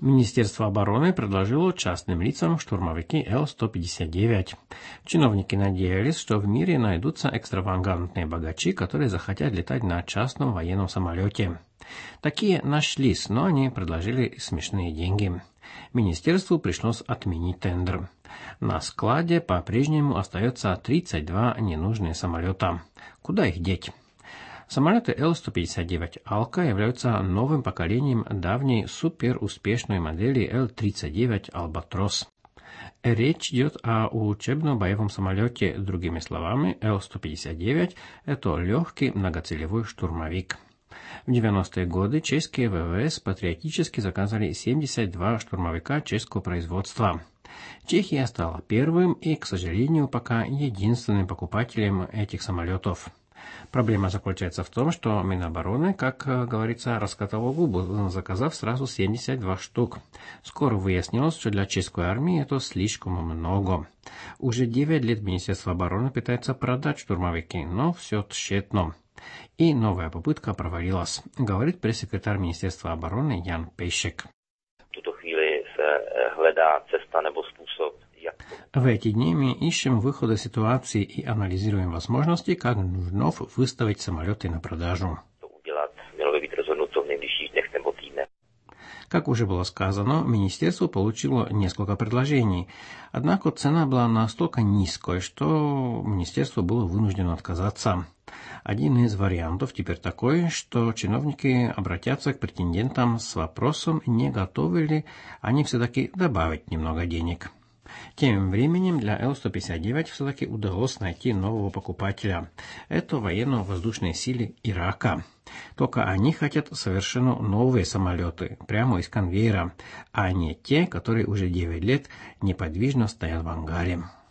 Министерство обороны предложило частным лицам штурмовики Л-159. Чиновники надеялись, что в мире найдутся экстравагантные богачи, которые захотят летать на частном военном самолете. Такие нашлись, но они предложили смешные деньги. Министерству пришлось отменить тендер. На складе по-прежнему остается 32 ненужные самолета. Куда их деть? Самолеты Л-159 «Алка» являются новым поколением давней суперуспешной модели Л-39 «Албатрос». Речь идет о учебно-боевом самолете, другими словами, Л-159 – это легкий многоцелевой штурмовик. В 90-е годы чешские ВВС патриотически заказали 72 штурмовика чешского производства. Чехия стала первым и, к сожалению, пока единственным покупателем этих самолетов. Проблема заключается в том, что Минобороны, как говорится, раскатала губу, заказав сразу 72 штук. Скоро выяснилось, что для чешской армии это слишком много. Уже 9 лет Министерство обороны пытается продать штурмовики, но все тщетно. И новая попытка провалилась, говорит пресс-секретарь Министерства обороны Jan Pejšek. В эти дни мы ищем выхода ситуации и анализируем возможности, как вновь выставить самолеты на продажу. Как уже было сказано, министерство получило несколько предложений, однако цена была настолько низкой, что министерство было вынуждено отказаться. Один из вариантов теперь такой, что чиновники обратятся к претендентам с вопросом, не готовы ли они все-таки добавить немного денег. Тем временем для Л-159 все-таки удалось найти нового покупателя. Это военно-воздушные силы Ирака. Только они хотят совершенно новые самолеты, прямо из конвейера, а не те, которые уже 9 лет неподвижно стоят в ангаре.